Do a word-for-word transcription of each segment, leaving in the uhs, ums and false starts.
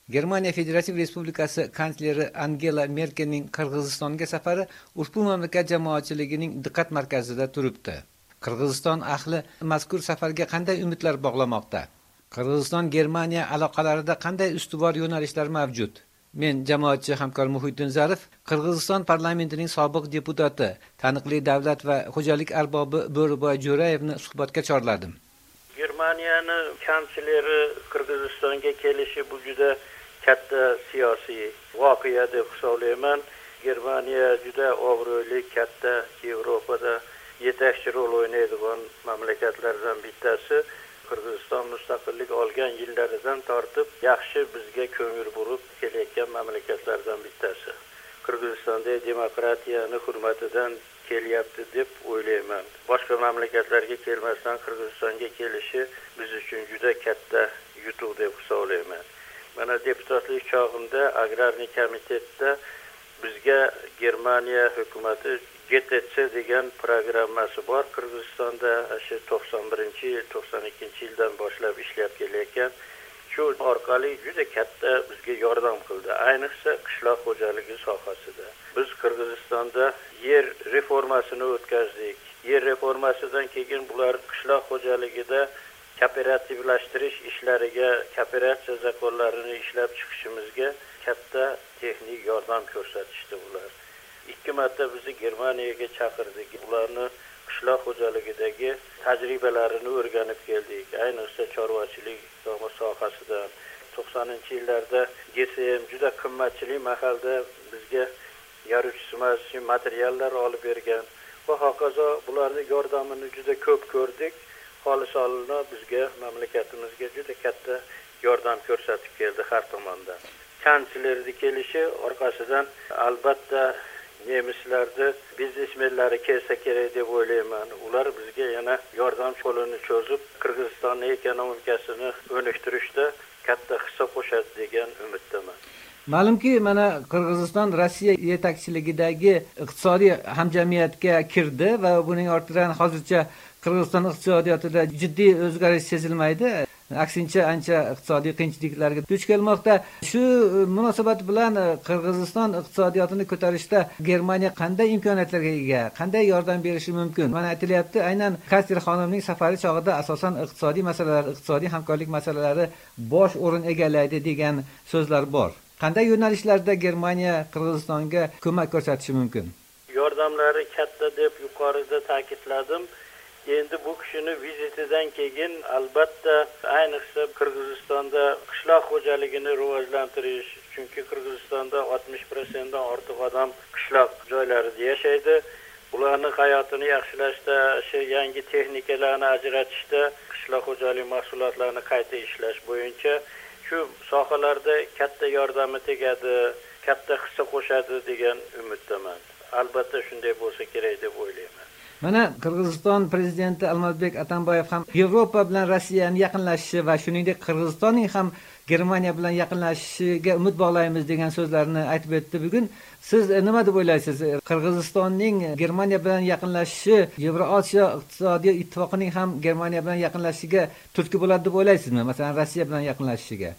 Germaniya Federativ Respublikasi kansleri Angela Merkelning Qirg'izistonga safari ushbu mamlakat jamoatchiligining diqqat markazida turibdi. Qirg'iziston ahli mazkur safarga qanday umidlar bog'lamoqda? Qirg'iziston Germaniya aloqalarida qanday ustuvor yo'nalishlar mavjud? Men jamoatchi hamkor Muhiddin Zarif, Qirg'iziston parlamentining sobiq deputati, taniqli davlat va xo'jalik arbobi Bo'riboy Jo'rayevni suhbatga chorladim. Germaniyaning kansleri Qirg'izistonga kelishi bu juda katta siyosiy voqea deb hisoblayman. Germaniya juda obro'li, katta Yevropada yetakchi rol o'ynaydigan mamlakatlardan bittasi. Qirg'iziston mustaqillik olgan yillaridan tortib yaxshi bizga ko'ngil burib kelayotgan mamlakatlardan bittasi. Qirg'izistonda demokratiyani hurmatidan kelyapti deb o'ylayman. Boshqa mamlakatlarga kelmasdan Qirg'izistonga kelishi biz uchun juda katta yutuq deb hisoblayman. Mana deputatlik chog'imda agrarniy komitetda bizga Germaniya hukumati G T C degan programmasi bor. Qirg'izistonda shu to'qson birinchi yil, to'qson ikkinchi yildan boshlab ishlab kelayotgan. Shu orqali juda katta bizga yordam qildi. Ayniqsa qishloq xo'jaligi sohasida. Biz Qirg'izistonda yer reformasini o'tkazdik. Yer reformasidan keyin bular qishloq xo'jaligida kooperativlashtirish ishlariga, kooperatsiya zakonlarini ishlab chiqishimizga katta texnik yordam ko'rsatishdi bular. Ikki marta bizni Germaniyaga chaqirdik. Ularni qishloq xo'jaligidagi tajribalarini o'rganib keldik. Ayniqsa chorvachilik sohasida to'qsoninchi yillarda G S M juda qimmatchilik mahalda bizga yarishmas materiallar olib bergan va hokazo bularning yordamini juda ko'p ko'rdik. Xolisonli bizga mamlakatimizga juda katta yordam ko'rsatib keldi har tomondan. Kanslerning kelishi orqasidan albatta nemislarni biznesmenlari kelsa kerak deb o'ylayman. Ular bizga yana yordam qo'lini cho'zib Qirg'izistonning ekonomikasini o'nishtirishda katta hissa qo'shadi degan umiddaman. Ma'lumki, mana Qirg'iziston Rossiya yetakchiligidagi iqtisodiy hamjamiyatga kirdi va buning ortidan hozircha Qirg'iziston iqtisodiyotida jiddiy o'zgarish sezilmaydi. Aksincha ancha iqtisodiy qiyinchiliklarga duch kelmoqda. Shu munosabat bilan Qirg'iziston iqtisodiyotini ko'tarishda Germaniya qanday imkoniyatlarga ega, qanday yordam berishi mumkin? Mana aytilyapti, aynan kansler xonimning safari chog'ida asosan iqtisodiy masalalar, iqtisodiy hamkorlik masalalari bosh o'rin egallaydi degan so'zlar bor. Qanday yo'nalishlarda Germaniya Qirg'izistonga ko'mak ko'rsatishi mumkin? Yordamlari katta deb yuqorida ta'kidladim. Endi bu kishini vizitidan keyin albatta ayniqsa Qirg'izistonda qishloq xo'jaligini rivojlantirish, chunki Qirg'izistonda oltmish foiz dan ortiq odam qishloq joylarida yashaydi. Ularning hayotini yaxshilashda, shu yangi texnikalarni ajratishda, qishloq xo'jalik mahsulotlarini qayta ishlash bo'yicha shu sohalarda katta yordami tegadi, katta hissa qo'shadi degan umiddaman. Albatta shunday bo'lsa kerak deb o'ylayman. Mana Qirg'iziston prezidenti Almazbek Atambayev ham Yevropa bilan Rossiyaning yaqinlashishi va shuningdek Qirg'izistonning ham Germaniya bilan yaqinlashishiga umid bog'laymiz degan so'zlarni aytib o'tdi bugun. Siz nima deb o'ylaysiz? Qirg'izistonning Germaniya bilan yaqinlashishi Yevrosiyo iqtisodiy ittifoqining ham Germaniya bilan yaqinlashishiga turtki bo'ladi deb o'ylaysizmi? Masalan, Rossiya bilan yaqinlashishiga.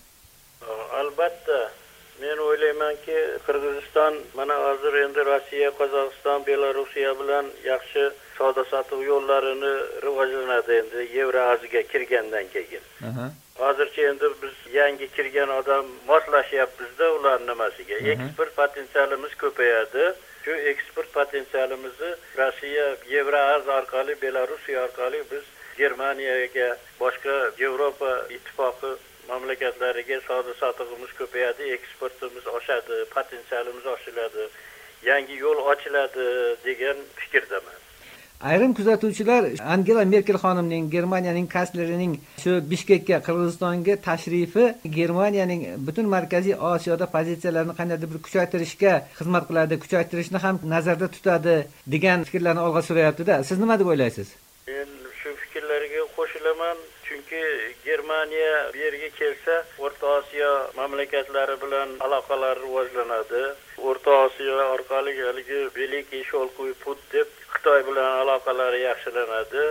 Albatta, men o'ylaymanki, Qirg'iziston mana hozir endi Rossiya, Qozog'iston, Belorussiya bilan yaxshi savdo-sotiq yo'llarini rivojlanadi endi Yevroasiyaga kirgandan keyin. Hozircha endi biz yangi kirgan odam moslashyapmiz-da ular nimasiga. Eksport potensialimiz ko'payadi. Shu eksport potensialimizni Rossiya, Yevroasiya orqali, Belorussiya orqali biz Germaniyaga, boshqa Yevropa ittifoqi mamlakatlariga savdo-sotiqimiz ko'payadi, eksportimiz oshadi, potensialimiz oshiladi, yangi yo'l ochiladi degan fikrdaman. Ayrim kuzatuvchilar Angela Merkel xonimning, Germaniyaning kanslerining shu Bishkekka, Qirg'izistonga tashrifi Germaniyaning butun Markaziy Osiyoda pozitsiyalarini qandaydir bir kuchaytirishga xizmat qiladi, kuchaytirishni ham nazarda tutadi degan fikrlarni olg'a surayapti-da. Siz nima deb o'ylaysiz? Men shu fikrlarga qo'shilaman. Chunki Germaniya bu yerga kelsa, O'rta Osiyo mamlakatlari bilan aloqalar rivojlanadi. O'rta Osiyo orqali haligi Veliki Sholkuy put deb Xitoy bilan aloqalari yaxshilanadi.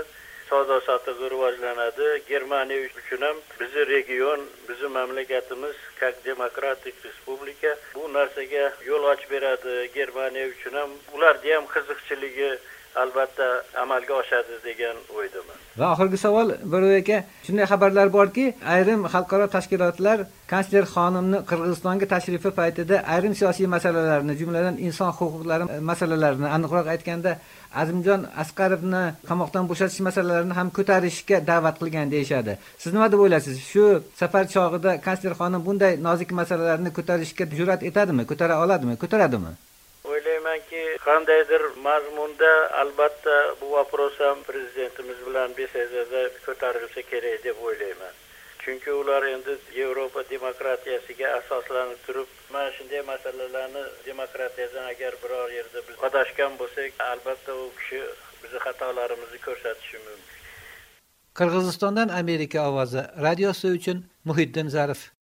savdo sotiq rivojlanadi. Germaniya uchun ham bizi region, bizi mamlakatimiz как demokratik respublika bu narsaga yo'l ochib beradi. Germaniya uchun ham ularda ham qiziqchiligi albatta amalga oshadi degan o'ydaman. Va oxirgi savol Bo'ro'y aka, shunday xabarlar borki, ayrim xalqaro tashkilotlar kansler xonimni Qirg'izistonga tashrifi paytida ayrim siyosiy masalalarni, jumladan inson huquqlari masalalarini, aniqroq aytganda Azimjon Asqarovni qamoqdan bo'shatish masalalarini ham ko'tarishga da'vat qilgan deyshadi. Siz nima deb o'ylaysiz? Shu safar chog'ida kansler xonim bunday nozik masalalarni ko'tarishga jur'at etadimi, ko'tara oladimi, ko'taradimi? O'ylaymanki, qandaydir mazmunda albatta bu vapros ham prezidentimiz bilan besezada ko'tarilsa kerak deb o'ylayman. Chunki ular endi Yevropa demokratiyasiga asoslanib turib, mana shunday masalalarni demokratiyadan agar biror yerda biz adashgan bo'lsak, albatta u kishi bizni xatolarimizni ko'rsatishi mumkin. Qirg'izistondan Amerika ovozi radiosi uchun Muhiddin Zarif.